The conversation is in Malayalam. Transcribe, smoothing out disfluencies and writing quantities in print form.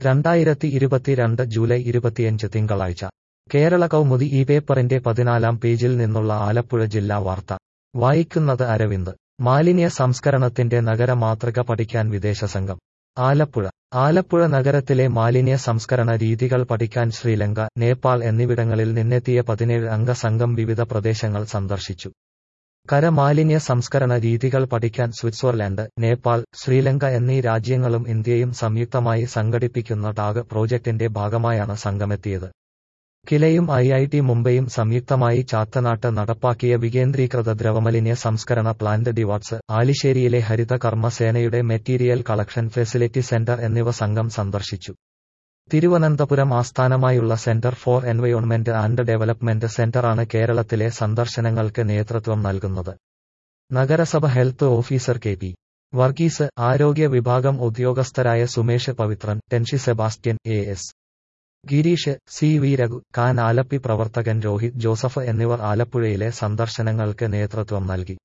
2022 ജൂലൈ 25 തിങ്കളാഴ്ച കേരള കൗമുദി ഈ പേപ്പറിന്റെ 14-ാം പേജിൽ നിന്നുള്ള ആലപ്പുഴ ജില്ലാ വാർത്ത വായിക്കുന്നത് അരവിന്ദ്. മാലിന്യ സംസ്കരണത്തിന്റെ നഗര മാതൃക പഠിക്കാൻ വിദേശ സംഘം. ആലപ്പുഴ നഗരത്തിലെ മാലിന്യ സംസ്കരണ രീതികൾ പഠിക്കാൻ ശ്രീലങ്ക, നേപ്പാൾ എന്നിവിടങ്ങളിൽ നിന്നെത്തിയ 17 അംഗ സംഘം വിവിധ പ്രദേശങ്ങൾ സന്ദർശിച്ചു. കരമാലിന്യ സംസ്കരണ രീതികൾ പഠിക്കാൻ സ്വിറ്റ്സർലൻഡ്, നേപ്പാൾ, ശ്രീലങ്ക എന്നീ രാജ്യങ്ങളും ഇന്ത്യയും സംയുക്തമായി സംഘടിപ്പിക്കുന്ന ടാഗ് പ്രോജക്ടിന്റെ ഭാഗമായാണ് സംഘമെത്തിയത്. കിലയും IIT മുംബൈയും സംയുക്തമായി ചാത്തനാട്ട് നടപ്പാക്കിയ വികേന്ദ്രീകൃത ദ്രവമലിന്യ സംസ്കരണ പ്ലാന്റ് ഡിവാട്സ്, ആലിശ്ശേരിയിലെ ഹരിത കർമ്മ സേനയുടെ മെറ്റീരിയൽ കളക്ഷൻ ഫെസിലിറ്റി സെന്റർ എന്നിവ സംഘം സന്ദർശിച്ചു. തിരുവനന്തപുരം ആസ്ഥാനമായുള്ള Centre for Environment and Development സെന്ററാണ് കേരളത്തിലെ സന്ദർശനങ്ങൾക്ക് നേതൃത്വം നൽകുന്നത്. നഗരസഭ ഹെൽത്ത് ഓഫീസർ KP വർഗീസ്, ആരോഗ്യ വിഭാഗം ഉദ്യോഗസ്ഥരായ Sumesh Pavithran, Tenshi Sebastian, AS Girish, CV Raghu, Can Alleppey പ്രവർത്തകൻ രോഹിത് ജോസഫ് എന്നിവർ ആലപ്പുഴയിലെ സന്ദർശനങ്ങൾക്ക് നേതൃത്വം നൽകി.